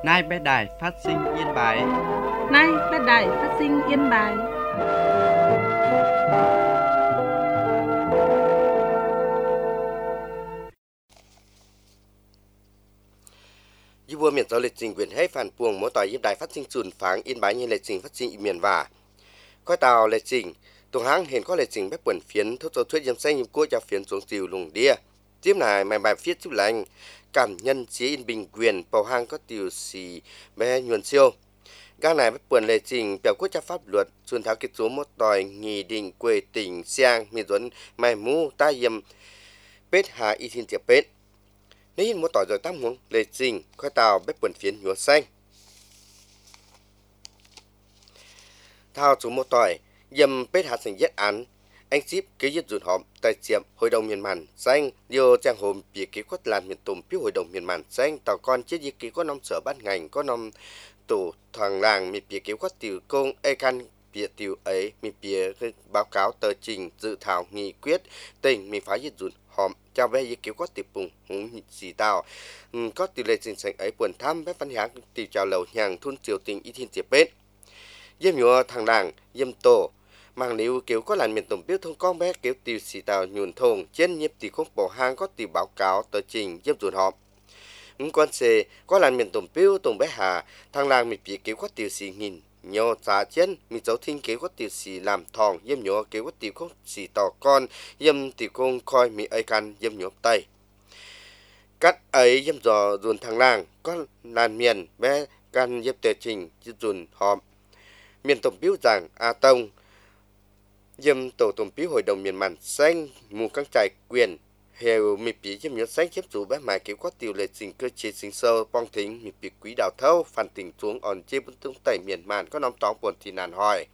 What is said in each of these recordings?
Nay bé đài phát sinh Yên Bái. Nay bé đài phát sinh Yên Bái. Như vừa miền tàu lịch trình quyền hay phản buồng mỗi tòa Yên Đài phát sinh chuẩn phán Yên Bái như lịch trình phát sinh miền và coi tàu lịch trình tuần hãng hiện có lịch trình bếp quần phiến thốt cho thuyết dâm xanh nhiệm cua cho phiến xuống chiều lùng đia tiếp này mày bài viết giúp lành cảm nhân chế yên bình quyền bầu hang có tiểu xì bé nhuần siêu các này bếp quần lịch trình biểu quốc cho pháp luật xuân tháo kết số một tòi nghị định quê tỉnh Siang miền tuấn mày mu ta yếm bết hà y thiên tiệp bết nếu một tỏi rồi tam huống lịch trình coi tàu bếp quần phiến nhuộm xanh thao chủ một tỏi dầm bết hạt thành nhất án anh ship kếยึt rụt họm tại tiệm hội đồng miền màn xanh điều trang hồn bị kế quất làn miền tùng phiếu hội đồng miền màn xanh tàu con chết như kế có năm sở ban ngành có năm tổ thoảng làng miền bị kế quất tiểu công e căn bịa tiểu ấy miền bịa báo cáo tờ trình dự thảo nghị quyết tỉnh miền pháยึt rụt họm cho bé như kế quất tiểu bùng hùng xì tàu có tỷ lệ trình sành ấy buồn thăm bé văn hóa tiểu chào lầu nhàng thôn triều tình y thiên tiệp bết dêm nhựa thằng làng dêm tổ mang liu kiểu có làn miền tổng biết thông con bé kiểu tiêu xì tàu nhuần thùng trên nhếp tỷ không bỏ hang có tỷ báo cáo tờ trình dêm ruột họp quan xê có làn miền tổng biểu tổng bé hà thằng làng mình bị kiểu có tiêu xì nghìn nhờ giá trên mình dấu thiên kiểu có tiêu xì làm thòng dêm nhựa kiểu có tiêu không xì tàu con dêm tỷ công coi mình ấy can dêm nhựa tay cắt ấy dêm dò ruồn thằng làng có làn miền bé can dêm tờ trình dêm ruồn họp miền tổng biểu rằng a tông dâm tổ tổng bí hội đồng miền màn xanh mù căng trải quyền hều mì bí dâm nhớ xanh chép chủ bé mài kiểu có tiêu lệ trình cơ chế sinh sơ bong thính mì bí quý đào thâu phản tình xuống on chê bún tung tẩy miền màn có nóng tóng buồn thì nàn hỏi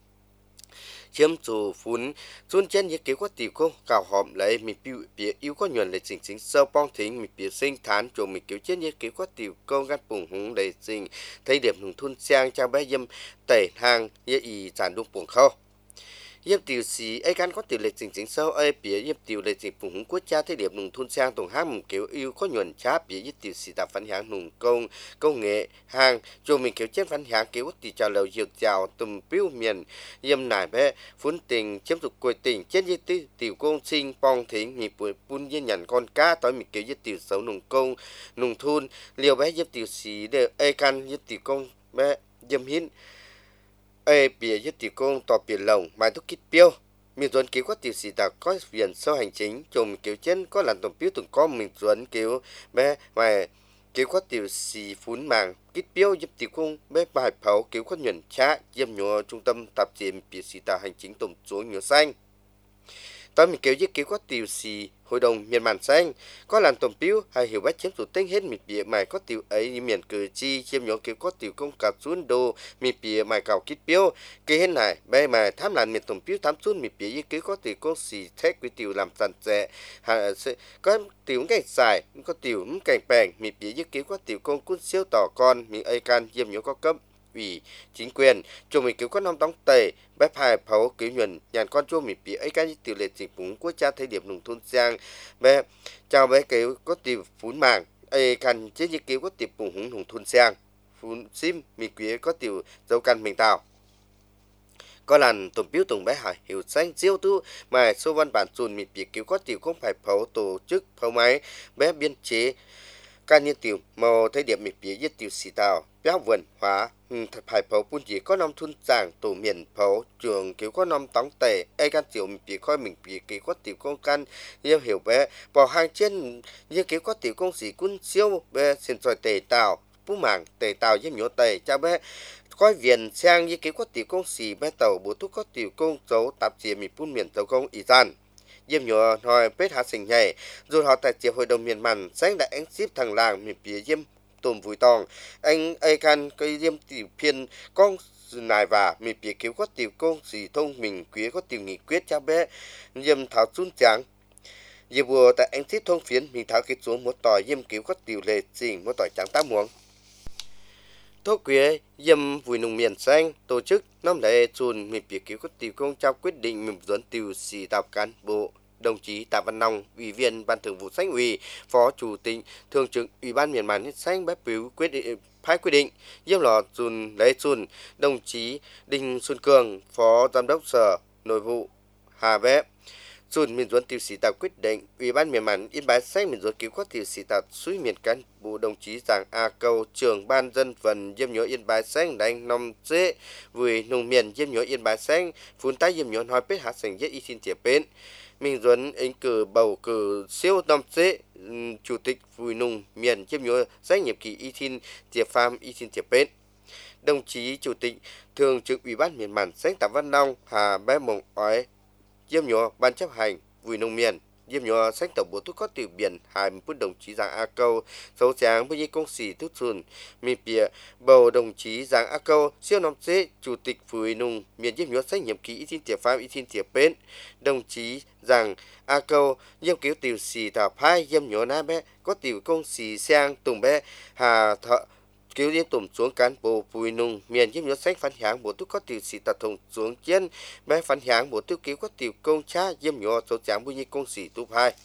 chiếm chủ phún xuân trên như kiểu có tiêu không cào hòm lấy mì bí yêu có nhuận lệ trình sinh sơ bong thính mì bí sinh thán chủ mì kiểu trên như kiểu có tiêu công ngắt bùng húng lệ trình thấy điểm hùng thun sang cho bé dâm tẩy hàng như ý giản đung buồng khâu yếm tiểu sĩ ấy gan có tiểu lệ trình chính sau ấy bía yếm tiểu lệ trình phụng húng quốc gia thế điểm nông thôn sang tổng hang mùng kiểu yêu có nhuận chá bía yếm tiểu sĩ đạp văn hàng nông công nghệ hàng cho mình kiểu trên văn hàng kiểu tỷ trào lầu diệu chào tùm piu miền yếm nải bé phun tình chiếm dục quê tình trên như tiểu công sinh bong thính nhịp bún yên nhận con cá tối mình kiểu yếm tiểu xấu nông thôn liều bé yếm tiểu sĩ đều ấy gan yếm tiểu công bé yếm hiến ê bìa nhất tỷ công tỏ biển lồng mai thúc kít piêu miền tuấn cứu có tiểu sĩ đã có viện sâu hành chính chùm kiểu trên có làn tổng piêu từng có miền tuấn cứu bé mà cứu có tiểu sĩ phún màng kít piêu giúp tỷ công bé bài pháo cứu có nhuận trá diêm nhựa trung tâm tạp chí bìa sĩ đã hành chính tổng số nhựa xanh tao mình kêu với kiểu có tiểu sĩ hội đồng miền màn xanh có làn tổng piêu hay hiểu bách chiếm chủ tính hết miền bìa mày có tiểu ấy miền cử chi chiếm nhóm kiểu có tiểu công cả xuống đô miền bìa mày cào kít piêu cái hết này bây mà tham làn miền tổng piêu tham xuống miền bìa với kiểu có tiểu công xì thét với tiểu làm sẵn rẻ có tiểu cảnh xài có tiểu cảnh bèn miền bìa với kiểu có tiểu công cút siêu tỏ con miền ấy can chiếm nhóm có cấp ủy chính quyền cho mình kiểu có năm đóng tề bếp hai pháo kiểu nhuận nhàn con cho mình bị ấy cái tỷ lệ dịch vùng quốc gia thời điểm nông thôn sang bé chào bé kiểu có tiền phun màng ấy cần chế như kiểu có tiền vùng nông thôn sang phun sim mình quý có tiền dấu căn mình tạo có lần tổng biểu tổng bé hải hiểu xanh diêu tu mà số văn bản dùn mình bị kiểu có tiền không phải pháo tổ chức pháo máy bé biên chế can nhiên tiểu màu thấy điểm mình bị giết tiểu xì tàu béo vườn hóa thật phải pháo buôn chỉ có năm thun giảng tổ miền pháo trường kiểu có năm tống tệ ai can tiểu mình bị coi mình bị kiểu có tiểu công can yêu hiểu bé bỏ hàng trên như kiểu có tiểu công sĩ quân siêu bé xin rồi tề tàu phú mảng tề tàu với nhổ tề cha bé coi viện sang như kiểu có tiểu công sĩ bé tàu bố thúc có tiểu công dấu tạp chí mình phun miền tàu công ý gian diêm nhựa hỏi bết hạ sinh nhảy rồi họ tại chiều hội đồng miền màn sáng đã anh ship thằng làng miền phía diêm tôm vui tòng anh ai can cây diêm tiểu phiên con nài và miền phía cứu có tiểu công gì thông mình quý có tiểu nghị quyết cho bé diêm thảo xuân trắng diêm vừa tại anh ship thông phiến mình thảo kết xuống một tỏi diêm cứu có tiểu lệ gì một tỏi trắng tám muỗng thốt quý diêm vui nông miền xanh tổ chức năm lễ chùn miền phía cứu có tiểu công trao quyết định mình dẫn tiểu sĩ tạp cán bộ đồng chí Tạ Văn Long, Ủy viên Ban Thường vụ Xanh ủy, Phó Chủ tịch Thường trực Ủy ban miền Màn Xanh bác biểu quyết định phái quy định Diêm Lò Dùn Lê Dùn, đồng chí Đinh Xuân Cường, Phó Giám đốc Sở Nội vụ Hà Bé Dùn miền Duẩn tiêu sĩ tạo quyết định Ủy ban miền mặn Yên Bái Xanh miền Duẩn cứu quát tiêu sĩ tạo suy miền cán bộ đồng chí Giàng A Câu trưởng ban dân vận Diêm Nhớ Yên Bái Xanh đánh nòng dễ với nông miền Diêm Nhớ Yên Bái Xanh phun tay Diêm Nhớ hỏi bết hạt sành nhất y xin tiệp bên Minh Duẩn ứng cử bầu cử siêu năm dễ chủ tịch vui nông miền Diêm Nhớ Xanh nhiệm kỳ y xin tiệp pham y xin tiệp bên đồng chí chủ tịch thường trực Ủy ban miền mặn Xanh Tạ Văn Long Hà Bé Mộng Ói Diêm Nhớ ban chấp hành vui nông miền Diêm Nhớ Xanh tổng bộ thuốc có từ biển 20 phút đồng chí Giàng A Câu xấu sáng với những công sĩ thuốc xuân miền bìa bầu đồng chí Giàng A Câu siêu năm dễ chủ tịch vui nông miền Diêm Nhớ Xanh nhiệm kỳ y xin tiệp pham y xin tiệp bên đồng chí Giàng A Câu diêm cứu tiểu sĩ thảo phai Diêm Nhớ Na bé có tiểu công sĩ sang tùng bé Hà Thọ cứu liên tùm xuống cán bộ vui nông miền Diêm Nhớ Xanh phản hạng bộ thuốc có tiểu sĩ tạt thùng xuống chiến bé phản hạng bộ tiêu cứu có tiểu công cha Diêm Nhớ số tráng với những công sĩ tu hai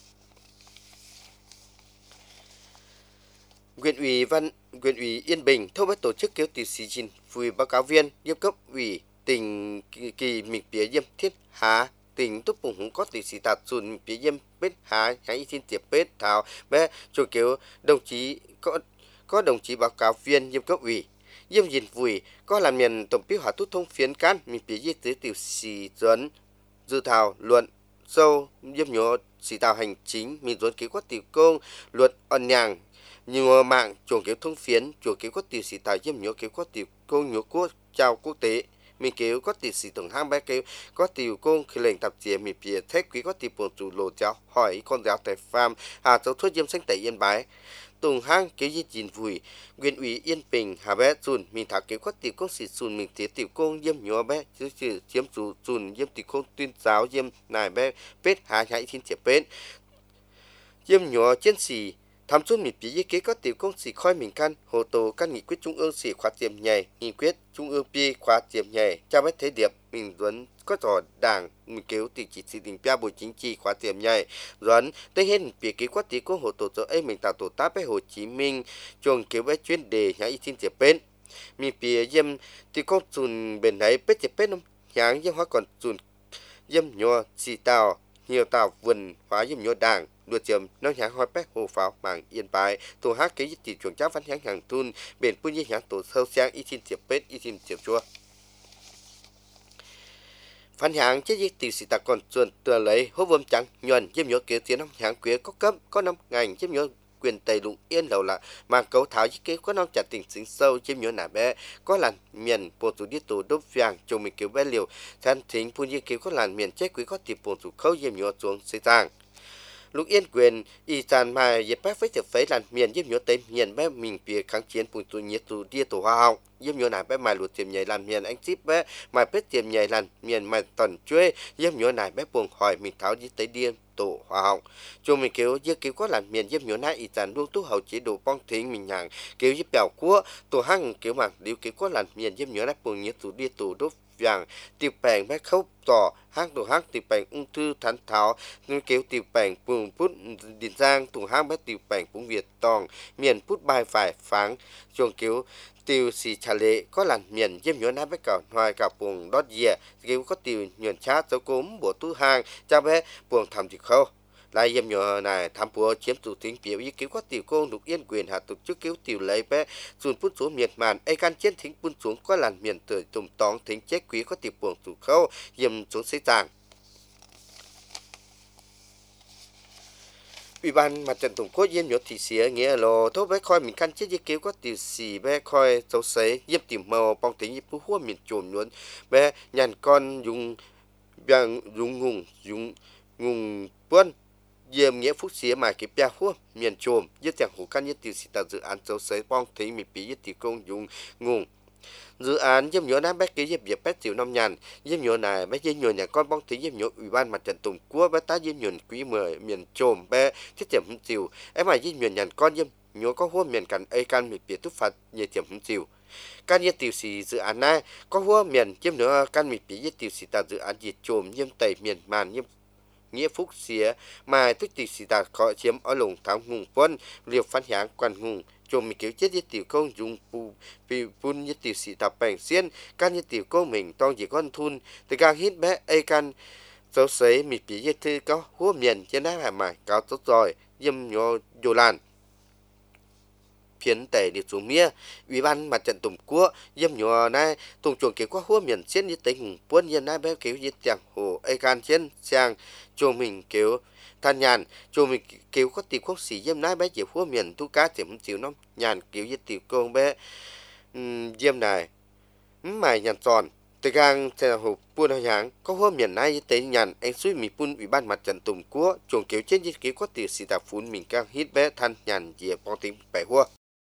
Huyện ủy Yên Bình thông báo tổ chức cứu tiểu sĩ trình vui báo cáo viên diêm cấp ủy tỉnh kỳ mình phía Diêm Thiết Hà tỉnh túc bùng cũng có tiểu sĩ tạt dùn phía Diêm Bết Hà hãy xin tiệp bết thảo bé chủ cứu đồng chí có đồng chí báo cáo viên diêm cấp ủy diêm dìn vùi có làm miền tổng bí hòa tút thông phiến cán mình phía dưới tới tiểu sĩ dẫn dự thảo luận sâu diêm nhớ sĩ tạo hành chính mình dẫn kế quát tiểu công luật ẩn nhàng nhiều mạng chuồng kéo thông phiến chuồng kéo quát tiểu sĩ tạo diêm nhớ kế quát tiểu công nhớ quốc chào quốc tế mình kéo có tiểu sĩ tổng hang bé kéo có tiểu công khi lệnh tạp chí mình phía thép quý có tiểu bổn chủ lộ giáo hỏi con giáo tại farm hà châu thuốc diêm xanh tại Yên Bái tùng hang kéo dây chín vùi huyện ủy Yên Bình Hà Bé Dùn mình thảo kéo có tiểu công sĩ Dùn mình tía tiểu công diêm nhỏ bé chứ chiếm chủ Dùn diêm tiểu công tuyên giáo diêm nài bé bết hà hãy thiên tiệp bết diêm nhỏ chiến sĩ tham chút mình phía kế có tiểu công sĩ khoi mình căn hồ tổ các nghị quyết trung ương sĩ khóa tiệm nhảy nghị quyết trung ương pi khóa tiệm nhảy cho bé thế điệp mình vẫn có trò đảng mình kéo tỷ chỉ sự tình bia bộ chính trị khóa tiệm nhảy dẫn tới hết việc kế quát tí của hồ tổ cho ấy mình tạo tổ tác với Hồ Chí Minh chuồng kéo với chuyên đề nhảy xin tiệp bên mình phía diêm thì con dùn bên này bết tiệp bên không nháng diêm hóa còn dùn diêm nhỏ xì tàu nhiều tàu vườn hóa diêm nhỏ đảng đua chấm nó nháng hoa bét hồ pháo mảng Yên Bái tổ hát kế chỉ chuồng cháu văn nháng hàng thun bền phun như nháng tổ sâu sang y xin tiệp bết y xin tiệp chua phản hạng chế dịch tiểu sĩ ta còn chuẩn tựa lấy hô vâm trắng nhuần diêm nhớ kế tiến năm hạng quế có cấp có năm ngành diêm nhớ quyền tây lụng yên đầu là mà cấu tháo với kế có năm chặt tỉnh sinh sâu diêm nhớ nả bé có làn miền bộ chủ đi tù đốt vàng chồng mình kéo bé liều than thính phun như kéo có làn miền chế quý có tiệp bộ chủ khâu diêm nhớ xuống xây giang lúc yên quyền y tàn mà dẹp bác với tiệp phế làn miền diêm nhớ tây miền bé mình phía kháng chiến phun tù nhiệt tù đi tù hoa hồng diêm nhớ nải bé mài lụt tiềm nhảy làn miền anh ship bé mài bết tiềm nhảy làn miền mài tần chuê diêm nhớ nải bé buồn hỏi mình tháo đi tới điên tổ hoa hồng cho mình kéo dưa kéo có làn miền diêm nhớ nải y tàn luôn tu hậu chế độ bong thính mình nhàng kéo giúp bèo cua tổ hăng kéo mảng điêu kéo có làn miền diêm nhớ nải buồn nhiệt tù đi tù đốt vàng tiệp bèn bé khâu tỏ hang tổ hang tiệp bèn ung thư thán tháo nên kéo tiệp bèn buồn pút điện giang tổ hang bé tiệp bèn cũng việt tòng miền pút bài phải pháng chuồng kéo tiêu xì trà lệ có làn miền diêm nhớ nát bé cào hoài cào buồng đót dìa kéo có tiêu nhuận chát dấu cốm bộ tu hang cha bé buồng thầm thì khâu lại diêm nhớ này tham bùa chiếm chủ tính biểu ý kéo có tiêu công lục yên quyền hạ tổ chức kéo tiêu lấy bé dùn phút xuống miệt màn ai can chiến thính phun xuống có làn miền tuổi tùng tóng thính chết quý có tiêu buồng chủ khâu diêm xuống xây tàng Ủy ban mặt trận Tổ quốc Diêm Nhớ thị xía nghĩa là thốt bé coi mình căn chết với kéo có tiểu sĩ bé coi dấu sấy diêm tìm màu bong tính như phú miền trồn luôn bé nhàn con dùng ngùng buôn diêm nghĩa phúc xía mà cái bia phú miền trồn với chẳng hồ căn như tiểu sĩ tạo dự án dấu sấy bong tính mình bị với tiểu công dùng ngùng dự án diêm nhớ nát bé kế diêm việc bé tiểu năm nhàn diêm nhớ này bé diêm nhớ nhà con bong tí diêm nhớ ủy ban mặt trận Tổ quốc bé tá diêm nhớ quý 10 miền trồm bé thiết điểm hứng chiều em mà diêm nhớ nhà con diêm nhớ có hua miền cắn ai can miền biệt túc phạt nhiệt điểm hứng chiều can nhiệt tiểu sĩ dự án này có hua miền diêm nhớ can miền biệt nhiệt tiểu sĩ tạo dự án nhiệt trồm diêm tây miền màn diêm nghĩa phúc xía mà tức tiểu sĩ tạo có chiếm ở lồng tháo ngùng quân liều phán háng quan ngùng chôm mình kiểu chết nhất tiểu công dùng pun nhất tiểu sĩ tập bèn xiên can nhất tiểu công mình tông chỉ con thun từ càng hít bé ai can dấu sấy mình bị nhất thư có húa miền trên đá hà mài cao tốt rồi dâm nhỏ dù làn phiến tể đi xuống mía ủy ban mặt trận tùng quốc dâm nhỏ này tùng chuồng kiểu qua húa miền xiên như tình buôn nhân này bé kiểu như chẳng hồ ai can trên sang chôm mình kiểu than nhàn chôm mình kiểu có tiểu quốc sĩ dâm này bé chỉ húa miền tu cá chỉ chịu nó nhàn kiểu như tiểu công bé dâm này mày nhàn tròn từ gang theo hộp buôn hàng hàng có hố miền này tới nhàn anh suy mi buôn ủy ban mặt trận tùng quốc chuồng kiểu trên như kiểu có tiểu sĩ tạp phun mình càng hít bé than nhàn dìa bong tính bảy hua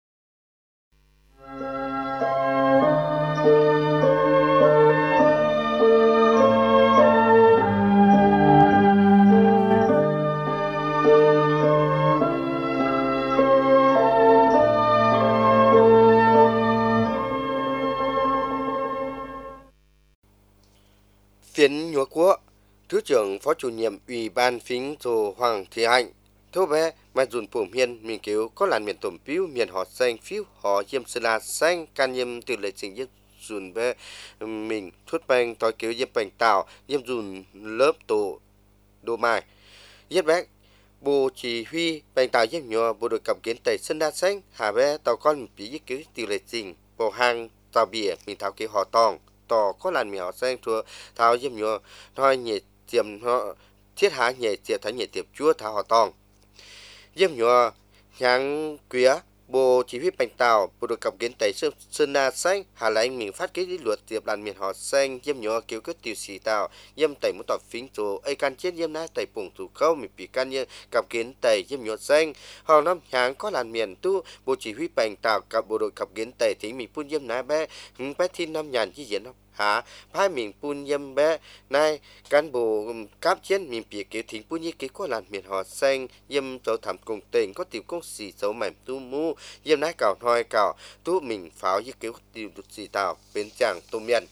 phiến nhúa quốc thứ trưởng phó chủ nhiệm ủy ban phính Hồ Hoàng Thị Hạnh thô bé mà dùn phổ hiên mình kiểu có làn miền tổm phiếu miền họ xanh phiếu họ yêm sơn la xanh can yêm từ lệ trình yết dùn bé mình thốt bành tối kiểu yêm bành tàu yêm dùn lớp tổ đồ mai yết bé bộ chỉ huy bành tàu yêm nhỏ bộ đội cầm kiến tẩy sơn la xanh hà bé tàu con phí yết kiểu từ lệ trình bộ hàng tàu bìa mình tháo kiểu họ tòng tỏ có làn mèo xanh thua tháo yêm nhỏ thôi nhẹ tiệm họ thiết há nhẹ tiệp thái nhẹ tiệp chúa tháo họ tòng yêm nhỏ nhang quía bộ chỉ huy bành tàu bộ đội cầm kiến tẩy sơn la xanh hà là anh mình phát cái luật tiệp làn miền họ xanh yêm nhỏ kiểu cái tiểu sĩ tàu yêm tẩy một tọt phính chỗ ai can chết yêm na tẩy bùng thủ khâu mình bị can như cầm kiến tẩy yêm nhỏ xanh họ năm nhang có làn miền tu bộ chỉ huy bành tàuกับbộ đội cầm kiến tẩy thì mình phun yêm na bé bé thiên năm nhàn chi diễn không hả phái mình phun yêm bé nay cán bộ cáp chiến mình bị kiểu thính phun như cái có làn miền họ xanh yêm chỗ thảm cùng tình có tiểu công sĩ dấu mảnh tu mu yêm nái cào hoi cào tu mình pháo như kiểu tiểu sĩ tàu bên chàng tu miền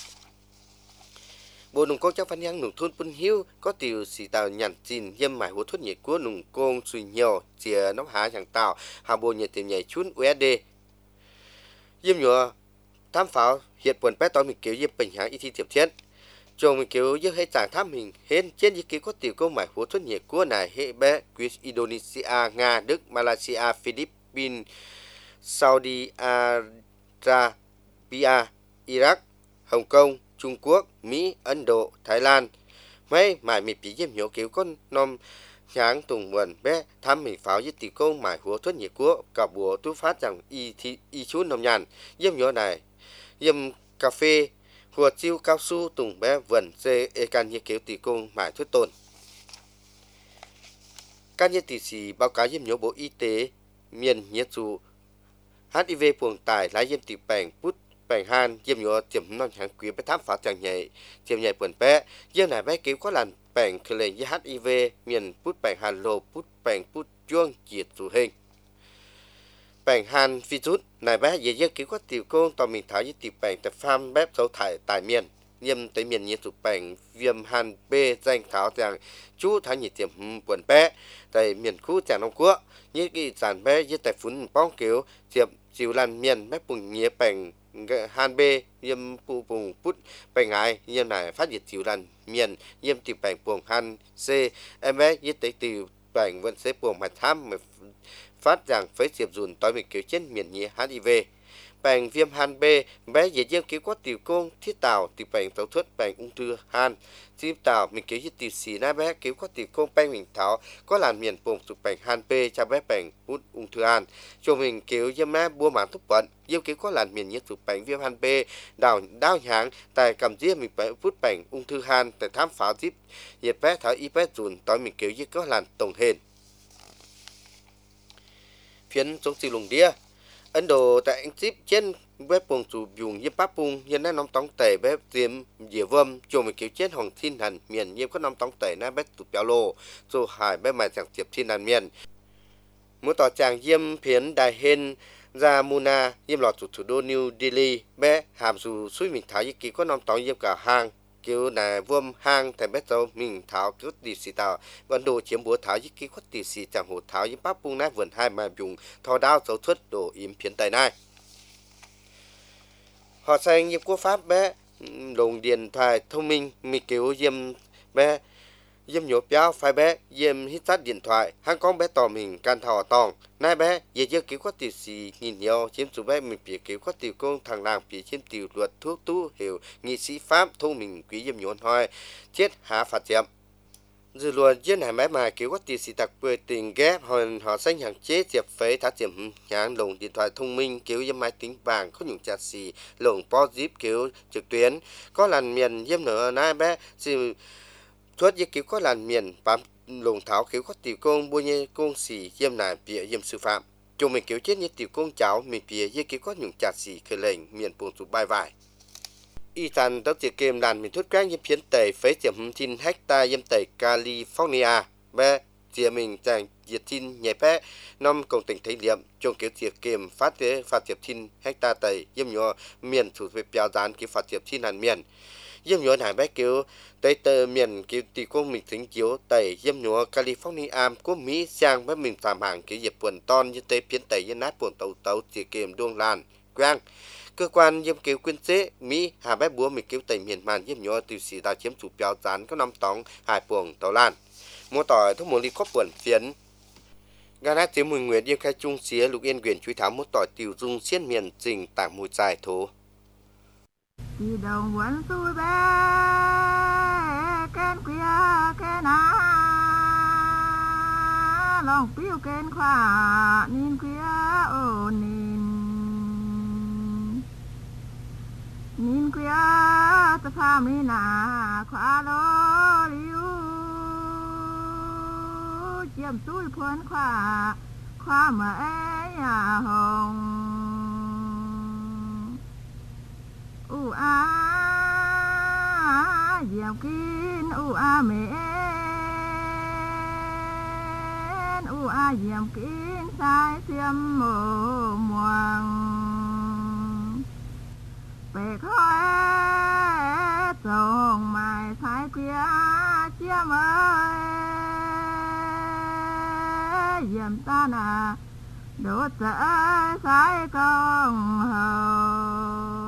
bộ nông công trong văn nhang nông thôn Pun Hiu có tiểu sĩ tàu nhàn chín yêm mải hố thuốc nhiệt của nông công suy nhiều chia nó há chẳng tàu hà bộ nhiệt tìm nhảy chun USD yêm nhỏ tham pháo hiện buồn bé tao mình kiểu yêm bình hàng y thi tiệp thiết chồng mình kiểu như hay chẳng tham mình hên trên như kiểu có tiểu công mải hố thuốc nhiệt của này hệ bé Greece, Indonesia, Nga, Đức, Malaysia, Philippines, Saudi Arabia, Iraq, Hồng Kông, Trung Quốc, Mỹ, Ấn Độ, Thái Lan mấy mải mình bị yêm nhỏ kiểu con nom sáng tùng buồn bé thăm mình pháo với tiểu công mải hố thuốc nhiệt của cả bùa tu phát rằng y chú nông nhàn yêm nhỏ này yêm cà phê hùa chiêu cao su tùng bé vườn dê e can như kiểu tỷ công mãi thuyết tồn can như tỷ sĩ báo cáo yêm nhớ bộ y tế miền nhiệt dù HIV buồng tải lái yêm tỷ bèn bút bèn han yêm nhớ tiềm non hàng quý bé thám phá chẳng nhảy tiềm nhảy buồn bé yêm này bé kiểu có làn bèn khởi lên với HIV miền bút bèn hàn lô bút bèn bút chuông diệt dù hình bèn han virus này bé dễ dàng cứu có tiểu công tòa mình tháo với tiểu bèn tại farm bếp dấu thải tại miền nhâm tới miền nhiệt tụ bèn viêm han b danh tháo rằng chú thái nhiệt tiệm buồn bé tại miền khu tràng đông quốc như cái sản bé với tại phun bóng kiểu tiệm chịu lan miền bếp bùng nhía bèn han b yêm pu bùng put bèn ai yêm này phát diệt chịu lan miền yêm tiểu bèn buồng han c em bé với tới tiểu bèn vẫn sẽ buồng mặt tham phát rằng phải diệp dùn tối mình kiểu trên miền nhẹ HIV bèn viêm han B bé dễ dàng cứu có tiểu công thiết tạo tiểu bèn tàu thuốc bèn ung thư han tiếp tạo mình kiểu như tiểu xì na bé cứu có tiểu công bèn mình tháo có làn miền bùng thuộc bèn han B cho bé bèn hút ung thư han cho mình kiểu như má bua mảng thuốc bệnh yêu cứu có làn miền nhiệt thuộc bèn viêm han B đau nháng tại cầm giết mình phải hút bèn ung thư han tại thám pháo tiếp nhiệt bé tháo y bé dùn tối mình kiểu như có làn tổng hên phiến trong siêu lùng đĩa Ấn Độ tại Anh Chip trên bếp buồng chủ dùng yếm bắp bung nhân nóng tống tẩy bếp tiêm dìa vâm cho mình kiểu chết hoàng thiên hành miền yếm có nóng tống tẩy na bếp tụt béo lô rồi hải bếp mài chẳng tiệp thiên hành miền muốn tỏ chàng yếm phiến đại hên ra Muna yếm lọt thủ đô New Delhi bé hàm dù suy mình thái kỳ có nóng tống yếm cả hang kiểu là vuông hang tại bé châu mình tháo kiểu tỷ sĩ tàu vẫn đồ chiếm búa tháo những kỹ khuất tỷ sĩ chẳng hồ tháo những bắp bung nát vườn hai mà dùng thò đao dấu xuất đồ im phiến tay này họ sang nghiệp quốc pháp bé đồng điện thoại thông minh mình kiểu diêm bé diêm nhổ béo phải bé diêm hít sát điện thoại hang con bé tò mình can thò tòng nay bé giờ chưa cứu có tiểu sĩ nhìn nhiều chiếm số bé mình bị cứu có tiểu công thằng làng bị chiếm tiểu luật thuốc tu hiểu nghị sĩ pháp thông mình quý diêm nhốn hỏi chết há phạt diệm dư luận dân hải máy mà cứu có tiểu sĩ đặc biệt tình ghép hòn họ xanh hàng chế diệp phế thắt diệm nhãn lồng điện thoại thông minh cứu diêm máy tính bảng có những chặt xì lồng po zip cứu trực tuyến có làn miền diêm nữa nay bé sự thuốc giết cứu có làn miền bám lồng tháo cứu có tiểu công bôi nhê công xì diêm nải bịa diêm sư phạm chúng mình cứu chết như tiểu công cháu mình bịa giết cứu có những chặt xì khởi lệnh miền buồn tụ bài vải y tàn tao chỉ kèm đàn mình thuyết các những phiến tẩy phế tiệm tin hecta diêm tẩy California bé chia mình chẳng diệt tin nhẹ bé năm công tỉnh thấy liệm trong kiểu tiệc kèm phát thế phạt tiệp tin hecta tẩy diêm nhỏ miền thủ về béo dán kiểu phạt tiệp tin hàn miền diêm nhỏ hải bé kiểu tây tờ miền kiểu tỷ công mình tính chiếu tẩy diêm nhỏ California của Mỹ sang với mình phạm hàng kiểu dịp buồn ton như tây phiến tẩy như nát buồn tàu tàu chỉ kèm đuông làn quang cơ quan diêm cứu quyên chế Mỹ hà bé búa mình cứu tẩy miền màn diêm nhỏ từ xì đào chiếm chủ béo dán có năm tóng hải buồng tàu lan mua tỏi thuốc muốn đi có buồn phiến gà nát tiếng mùi nguyệt diêm khai trung xía lục yên quyền truy thám một tỏi tiểu dung xiên miền trình tảng mùi dài thố thì đồng vẫn tôi bé kén quia kén á lòng piu kén khoa nín quia ô nín quia ta pha mi na khoa lô liu chiêm túi phun khoa mà nhà hồng diệm kín mến diệm kín sai xiêm mồ muang về khói tổng mài sai kia chiêm ơi diệm ta nà đốt dỡ sai công hầu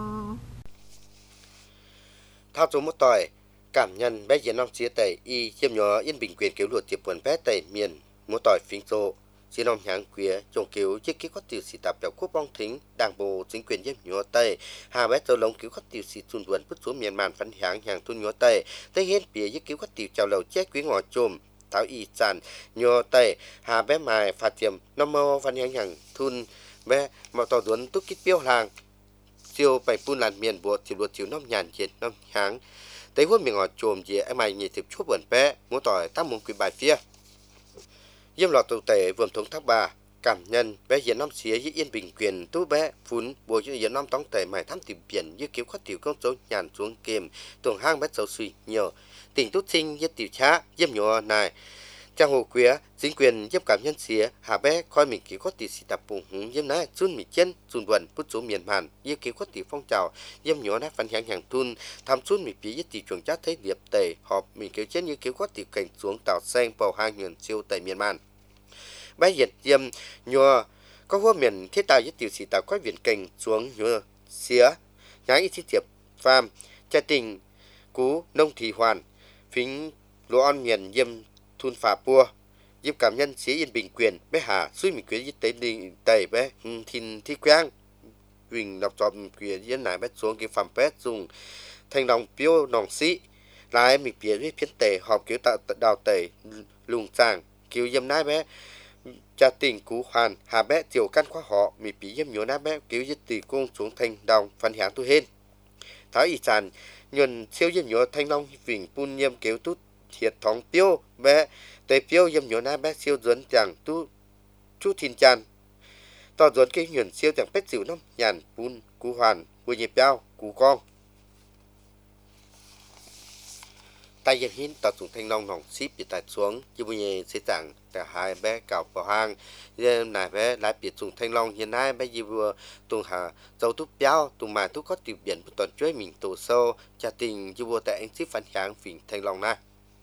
thao chúng một tỏi cảm nhận bé diễn long chia tẩy y chiêm nhỏ yên bình quyền cứu luật tiệp quần bé tẩy miền một tỏi phình rộ xin long nháng quía trồng cứu chiếc ký có tiểu sĩ tạp béo quốc bong thính đảng bộ chính quyền chiêm nhỏ tẩy hà bé tàu lông cứu có tiểu sĩ tuần vườn bứt xuống miền màn phấn hàng hàng tuần nhỏ tẩy tây hiến bìa chiếc cứu có tiểu chào lầu chết quý ngõ chùm tháo y tràn nhỏ tẩy hà bé mài phạt tiệm năm mô văn hàng hàng thun bé màu tàu duấn túc kít biêu hàng siêu bảy phun làn miền bộ chỉ luật chiếu năm nhàn chết năm tháng tới huấn miệng ngọt chồm gì em mày nhị tiếp chút buồn bé muốn tỏi tác môn quý bài phía diêm lọt tụ tể vườn thống thác bà cảm nhân bé hiện năm xía với yên bình quyền tú bé phun bùa cho hiện năm tống tể mày thăm tìm biển như cứu khát tiểu công số nhàn xuống kềm tuồng hang bé sầu suy nhiều tình tốt sinh với tiểu trá diêm nhỏ này trang hồ quía chính quyền giúp cảm nhân xía hà bé coi mình cứu có tỷ sĩ tập bùng hứng diêm nái chun mì chân chun buồn bút số miền màn như cứu có tỷ phong trào diêm nhỏ nát phản hàng hàng thun tham chun mì phí với tỷ chuẩn chắc thấy điệp tề họp mình cứu chân như cứu có tỷ cảnh xuống tàu xanh bầu hang nhường siêu tề miền màn bé hiệt diêm nhỏ có hoa miền thiết tài với tiểu sĩ tập có viện cảnh xuống nhỏ xía nhái ít tiệp farm cha tình cú nông thị hoàn phính lúa on miền diêm thun phà pua giúp cảm nhân sĩ yên bình quyền bé hà suy mình quyền với tế đình tẩy bé thìn thi quang huỳnh đọc trò quyền với nải bé xuống cái phẩm bé dùng thành đồng piêu nòng sĩ lại mình biến với phiến tẩy họp kiểu tạo đào tẩy lùng tràng kiểu dâm nái bé cha tình cú hoàn hà bé tiểu căn khoa họ mình bị dâm nhớ nái bé kiểu với tỷ cung xuống thành đồng phần hạng tu hên tháo y tràn nhuần siêu dâm nhớ thanh long huỳnh pun nhiêm kiểu tút thiệt thống tiêu bé tây tiêu dâm nhớ na bé siêu duấn chẳng tu chú thìn chan to duấn cái nhuần siêu chẳng pét xỉu năm nhàn pun cú hoàn bùi nhịp bao cú con tại dân hiến tàu xuống thanh long nòng ship bị tạt xuống như bây giờ sẽ chẳngแต่hai bé cào vào hang nên này bé lại bị xuống thanh long hiện nay bé như vừa tung hà dầu thuốc béo tung mà thuốc có tiêu biển một tuần chuối mình tổ sâu cha tình như vừa tại anh ship phản kháng phỉnh thanh long na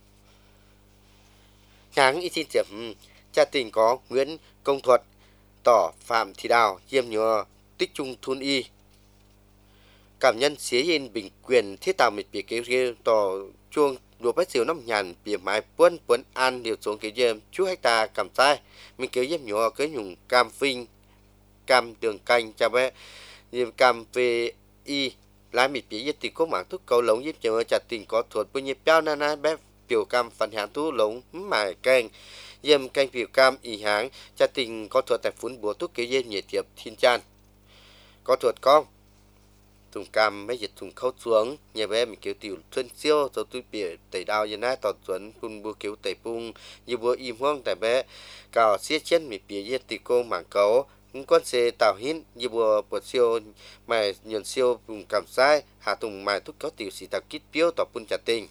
kháng ít xin chậm cha tình có Nguyễn Công Thuật tỏ Phạm Thị Đào Diêm Nhờ Tích Trung Thun Y cảm nhân xế yên bình quyền thiết tạo một biệt kế riêng tỏ chuông đùa bách xíu năm nhàn bìa mái buôn an điều xuống kế dêm chú hecta cảm sai mình kế dêm nhỏ kế nhung cam vinh cam đường canh cho bé dêm cam về y lái mịt bìa yết tình có mảng thuốc cầu lống dêm chờ chặt tình có thuật bao nhiêu bao na bé biểu cam phần hàng thu lống mài canh dêm canh biểu cam y háng chặt tình có thuật tại phun bùa thuốc kế dêm nhiệt tiệp thiên chan có thuật con thùng cam mấy dịch thùng khâu xuống nhà bé mình kiểu tiểu thuần siêu rồi tôi bị tẩy đào như nãy tọt xuống phun bùa kiểu tẩy bung như bùa im hoang tại bé cào xiết chân mình bị giết tì cô mảng cấu con xe tàu hít như bùa bột siêu mày nhận siêu vùng cảm sai hạ thùng mày thuốc có tiểu xì tàu kít piêu tọt phun chặt tình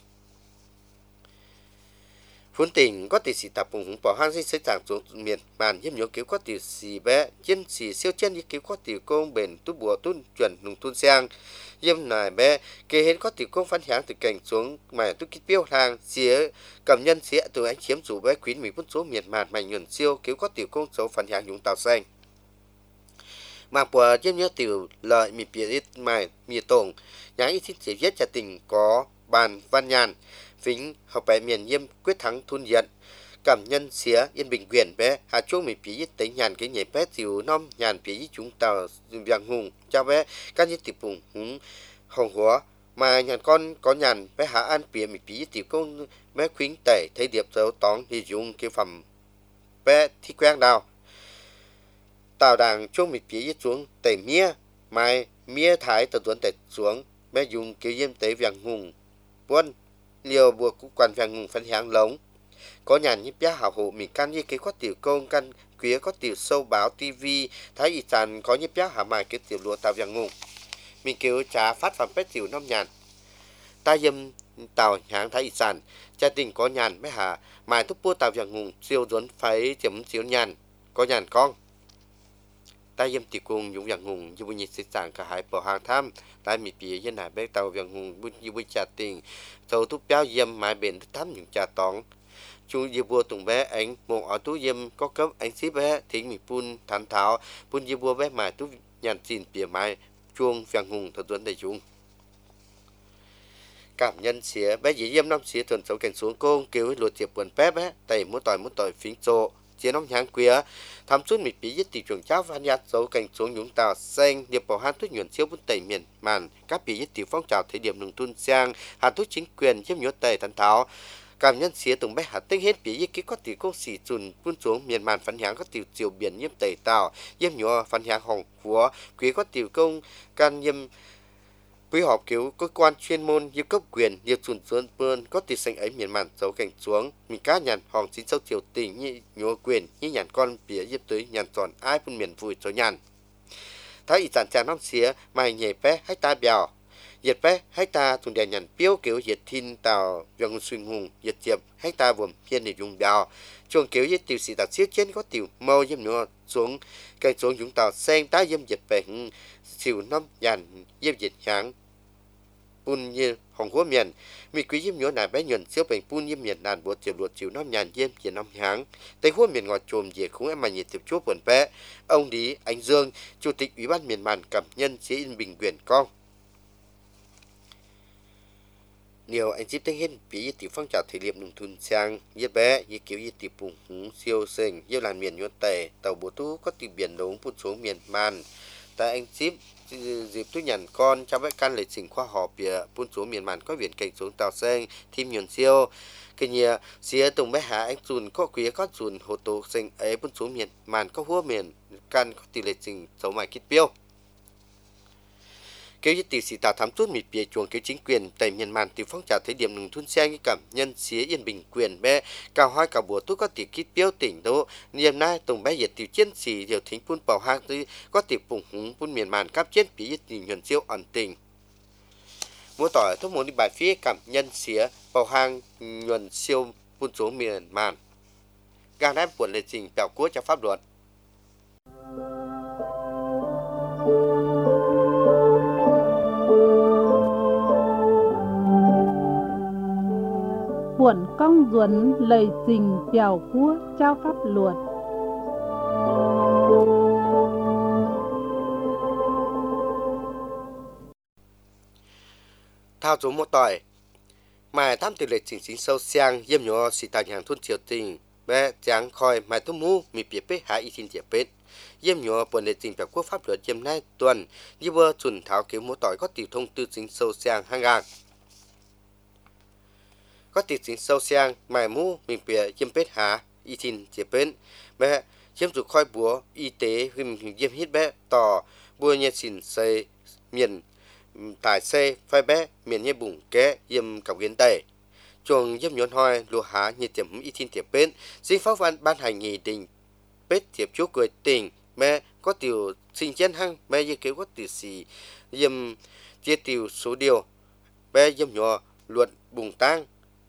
phun tình có tỷ sĩ tập vùng bỏ hang sinh chẳng xuống miền màn hiếm nhớ kiểu có tỷ sĩ bé chân sĩ siêu chân như kiểu có tỷ công bền tu bùa tu chuẩn nung tuôn sang hiếm này bé kê hết có tỷ công phán sáng từ cảnh xuống mà tu kít piêu hàng xía cầm nhân xía từ anh chiếm chủ bé khuyến mình phun số miền màn mày nhuận siêu kiểu có tỷ công số phán sáng dùng tàu xanh mà bùa hiếm nhớ tiểu lợi mì bìa ít mày mì tổng nhãn ít thiết chỉ viết trả tình có bàn văn nhàn vĩnh học bài miền Nhiêm quyết thắng thun diện cảm nhân xía yên bình quyền bé hà chuông mình phí tới nhàn cái nhảy bé tiểu nom nhàn phí chúng tàu vàng hùng cho bé các nhân tiểu vùng hùng hồng hóa mà nhàn con có nhàn bé hạ an phí mình phí tiểu công bé khuyến tẩy thấy điệp dấu tón thì dùng cái phẩm bé thi quen đào tàu đàng chuông mình phí xuống tẩy mía mai mía thái tàu tuấn tẩy xuống bé dùng cái diêm tẩy vàng hùng buôn liều buộc cũng quan vàng ngùng phân hạng lống có nhàn nhíp giá hảo hộ mình căn như cái có tiểu công căn quía có tiểu sâu báo tivi thái y sàn có nhíp giá hảo mài cái tiểu lúa tàu vàng ngùng mình kêu trả phát phẩm pet tiểu năm nhàn ta dâm tàu hạng thái y sàn gia đình có nhàn mấy hạ mài thuốc bua tàu vàng ngùng siêu duấn phải chấm xíu nhàn có nhàn con ta dâm tiểu cùng dùng vàng ngùng như bây giờ sẵn cả hai bỏ hàng tham tại miền biển dân hải bé tàu vàng hùng bún như bây trà tình tàu thuốc béo dâm mãi bền thắm những trà tón chú như bùa tùng bé anh một ở túi dâm có cấp anh ship bé thính mình phun thán tháo phun như bùa bé mãi túi nhàn xin bìa mãi chuông vàng hùng thật tuấn đầy chúng cảm nhân xía bé dĩ dâm năm xía thuần sâu cảnh xuống công kêu lùa tiệp buồn bé bé tay muốn tỏi phím trộ chia nóng nhang quía thăm suốt mịt bí giết tỷ trường cháo văn nhát dấu cảnh xuống nhúng tàu xanh điệp bảo han thuốc nhuận siêu bún tẩy miền màn các bí giết tỷ phong trào thời điểm nông thôn sang hàn thuốc chính quyền chiếm nhốt tẩy thần tháo cảm nhân xía tùng bé hạt tinh hết bí giết kí có tỷ công xỉ chùn bún xuống miền màn phản hãng có tỷ chiều biển nhiễm tẩy tàu nhiễm nhọ phản hãng hồng phúa quý có tỷ công can nhiễm quý họp cứu cơ quan chuyên môn như cấp quyền như chuồn xuống bơn có tỷ xanh ấy miền màn dấu cảnh xuống mình cá nhàn hòn xin sâu chiều tình như nhua quyền như nhàn con bỉa giúp tới nhàn tròn ai phân miền vui cho nhàn thái y sản trà năm xía mày nhảy bé hay ta bèo diệt bé hay ta thùng đèn nhàn piếu kiểu diệt thiên tàu vòng xuyên hùng diệt diệp hay ta vùng hiên để dùng bèo chuồng kiểu diệt tiểu sĩ tạc xiết trên có tiểu mâu dâm nhua xuống cây xuống chúng tàu sen tái dâm diệt bé xỉu năm nhàn dâm diệt hãng pun như hồng hóa miền mi quý diêm nhớ này bé nhuận siêu bệnh pun diêm miền đàn bùa tiểu luật chiều năm nhàn diêm chỉ năm háng tây hóa miền ngọt trồm về cũng em mà nhiệt tiệp chúa buồn bé ông Lý Anh Dương chủ tịch ủy ban miền màn cảm nhân sĩ in bình quyền con nhiều anh ship tiếng hết bí tiểu phong trào thể liệm nông thôn sang như bé như kiểu như tiểu bùng húng siêu sình như làn miền nhuận tề tàu bố tú có tiểu biển đống phun xuống miền màn tại anh ship dịp tôi nhận con trong các căn lịch trình khoa học bìa phun xuống miền màn có biển cảnh xuống tàu sen thêm nhuận siêu cái nhà xía tùng bé hạ anh dùn có quý có dùn hồ tô sinh ấy phun xuống miền màn có hua miền căn có tỷ lệ trình xấu mày kít biêu kêu như tỷ sĩ tạo thám chút mịt bìa chuồng kêu chính quyền tại miền màn tiểu phong trào thấy điểm nông thôn xe như cảm nhân xía yên bình quyền bé cao hai cả bùa tôi có tỷ kít biêu tỉnh đô niềm nay tùng bé diệt tiểu chiến sĩ điều thính phun bảo hang tư có tỷ phùng húng phun miền màn cáp chết bí tỷ nhuận siêu ẩn tình mua tỏi thông muốn đi bài phía cảm nhân xía vào hang nhuần siêu buôn số miền màn gang đáp buồn lệ trình bèo cua cho pháp luật buồn công duẩn lời trình bèo cua trao pháp luật. thao số một tỏi mài tham từ lệ trình chính sâu sang yếm nhỏ xì tàng hàng thôn triều tình bé tráng khoi mài thu mu mi bịa bế hạ y xin tiệp bế yếm nhỏ buồn lệ trình bèo quốc pháp luật yếm nay tuần như bơ chuẩn tháo kiểu một tỏi có tiểu thông tư chính sâu sang hang gang có tiểu chính sâu sang mài mu mi bịa yếm bế hạ y xin tiệp bế bé yếm chủ khoi búa y tế hình yếm hít bé tỏ bùa nhẹ xỉn xây miền tại xe phai bé miền nhé bùng ké yếm cặp kiến tề chuồng yếm nhón hoi lúa há như tiệm y thiên tiệp bên dinh pháp văn ban hành nghị định bết tiệp chúa cười tình mẹ có tiểu sinh chân hăng mẹ như kiểu có tiểu xì yếm chia tiểu số điều bé yếm nhỏ luật bùng tăng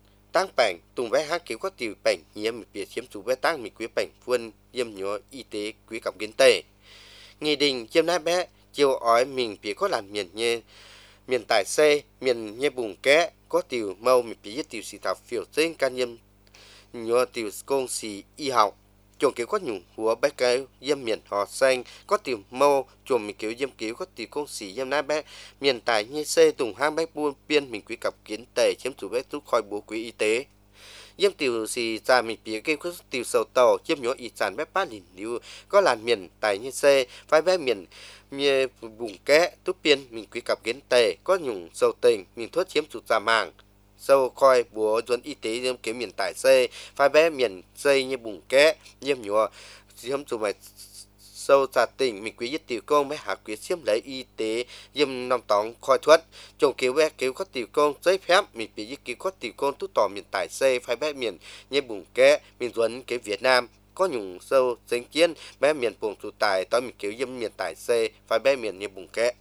bảnh tùng bé hát kiểu có tiểu bảnh yếm biệt chiếm chủ bé tăng mi quý bảnh quân yếm nhỏ y tế quý cặp kiến tề nghị định yếm nát bé chiều ói mình bị có làm miền tại xe miền nhé bùng ké có tiểu màu mình bị tiểu xì thảo phiểu trên can nhâm nhờ tiểu công xì y học chuồng kiểu có nhung húa bé cái yếm miền họ xanh có tiểu màu chuồng mình kiểu yếm kiểu có tiểu công xì yếm nát bé miền tại nhé xe tùng hang bé buôn biên mình quý cặp kiến tề chiếm chủ bé rút khỏi bố quý y tế yếm tiểu xì ra mình bị cái có tiểu sầu tàu yếm nhỏ y sản bé ba lìn liu có làn miền tại nhé xe phải bé miền như bùng ké túp biên mình quý cặp kiến tề có nhung sâu tình mình thuốc chiếm chủ ra màng sâu coi búa duẩn y tế yếm kiểu miền tại xe phải bé miền xây như bùng ké yếm nhỏ chiếm chủ mày sâu giả tình mình quý nhất tiểu công bé hạ quý xiêm lấy y tế yếm nòng tóng khoi thuất trồng kiểu bé kiểu có tiểu công giấy phép mình bị nhất kiểu có tiểu công tút tỏ miền tại xe phải bé miền như bùng ké miền duẩn cái Việt Nam có nhung sâu sinh kiến bé miền vùng chủ tài tới mình kiểu yếm miền tại xe phải bé miền như bùng ké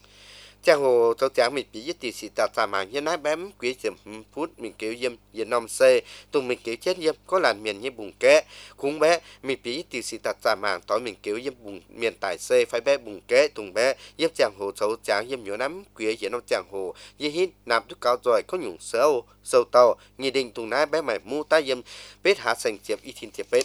trang hồ châu tráng mình bị giết tiểu sĩ tạt xà màng như nái bém quý chìm phút mình kiểu yếm yên nom xe tùng mình kiểu chết yếm có làn miền như bùng ké khúng bé mình bị tiểu sĩ tạt xà màng tới mình kiểu yếm bùng miền tại xe phải bé bùng ké tùng bé yếm trang hồ châu tráng yếm nhớ nắm quý hiện trong trang hồ như hít nam thức cao rồi có nhung sâu tàu nghị định tùng nái bé mày mu tai yếm bết hạ sành chiếm y thiên chiếm bết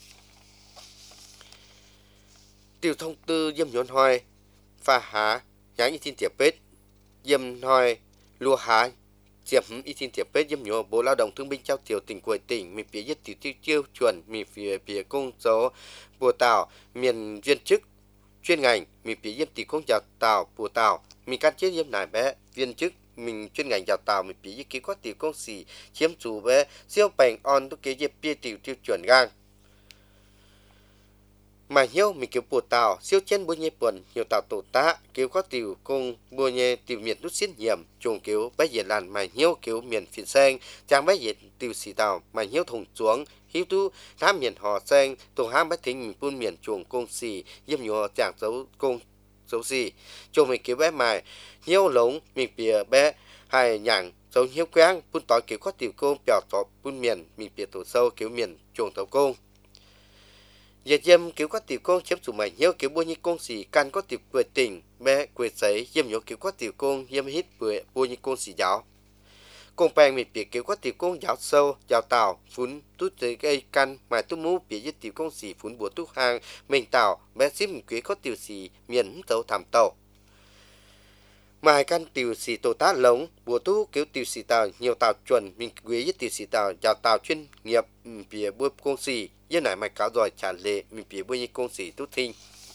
tiểu thông tư yếm nhón hoi pha há nhãn y thiên tiệp bết yếm hoi lúa há chiếm y thiên tiệp bết yếm nhổ bộ lao động thương binh trao tiểu tỉnh của tỉnh mình phía nhất tiểu tiêu chuẩn mình phía công số bùa tàu miền viên chức chuyên ngành mình phía yếm tỷ công giáo tàu bùa tàu mình cắt chết yếm nải bé viên chức mình chuyên ngành giáo tàu mình phía ký có tiểu công sĩ chiếm chủ bé siêu bành on tôi kế yếm bia tiểu tiêu chuẩn gang mà hiếu mình kiểu bùa tàu siêu chân bùa nhẹ buồn nhiều tàu tổ tá kiểu có tiểu công bùa nhẹ tiểu miền nút xiết nhiệm chuồng kiểu bé dệt làn mà hiếu kiểu miền phiền xanh trang bé dệt tiểu xì tàu mà hiếu thùng xuống hiếu tu thám miền họ xanh tổ ham bé thính mình buôn miền chuồng công xì yếm nhỏ chàng dấu công dấu xì chuồng mình kiểu bé mài hiếu lống mình bìa bé hai nhàng dấu hiếu quang buôn tỏi kiểu có tiểu công bèo tỏ buôn miền mình bìa tổ sâu kiểu miền chuồng tàu công giờ yếm kiểu có tiểu công chiếm chủ mày hiếu kiểu bùa như công xì can có tiểu quê tình bé quê sấy yếm nhỏ kiểu có tiểu công yếm hít bùa như công xì giáo công bèn mình bị kiểu có tiểu công giáo sâu giáo tàu phun tút tới cây căn mà tu mũ bị với tiểu công xì phun bùa tút hàng mình tàu bé xíp mình quý có tiểu xì miền tàu thảm tàu mà hai căn tiểu xì tổ tá lống bùa tu kiểu tiểu xì tàu nhiều tàu chuẩn mình quý với tiểu xì tàu giáo tàu chuyên nghiệp bìa bùa công xì yếm nải mày cáo rồi trả lệ mình bìa bùa như công xì tút thinh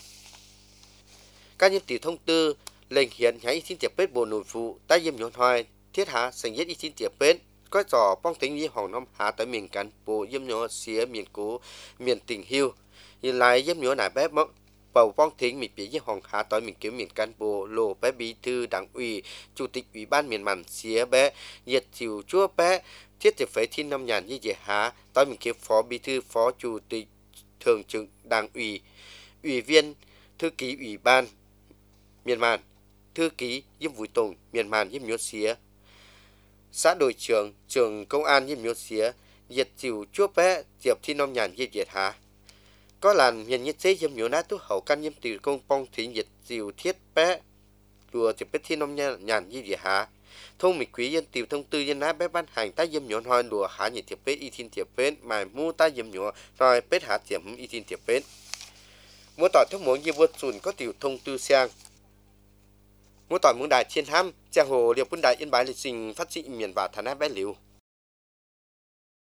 các nhân tiểu thông tư lệnh hiện hãy xin tiệp bết bộ nội phụ tai yếm nhón hoài thiết hạ sành nhất y xin tiệp bết có trò bong tính như hòn năm hạ tới miền cán bộ yếm nhỏ xía miền cố miền tỉnh hiu nhìn lại yếm nhỏ nải bé mốc bầu bong tính mình bị với hòn hạ tới miền kiểu miền cán bộ lô bé bí thư đảng ủy chủ tịch ủy ban miền mặn xía bé nhiệt chiều chúa bé thiết tiệp phải thiên năm nhàn như vậy hả tới miền kiểu phó bí thư phó chủ tịch thường trực đảng ủy ủy viên thư ký ủy ban miền mặn thư ký Diêm Vui Tùng miền màn Diêm Miếu Xía xã đội trưởng trường công an Diêm Miếu Xía diệt chịu chúa bé diệp thi nông nhàn diệt diệt há có làn miền nhất chế Diêm Miếu nát tu hậu can Diêm từ công phong thủy diệt chịu thiết bé đùa diệp bé thi nông nhàn diệt diệt há thông mỹ quý dân tiểu thông tư dân ná bé ban hành ta Diêm Miếu hoan đùa há nhiệt tiệp bé y thiên tiệp bé mài mu ta Diêm Miếu rồi bé há tiệp y thiên tiệp bé mua tỏi thông muốn Diêm vượt sùn có tiểu thông tư sang mua tỏi muốn đại chiến ham giang hồ liệp quân đại yên bái lịch trình phát triển miền và thả nát bé liu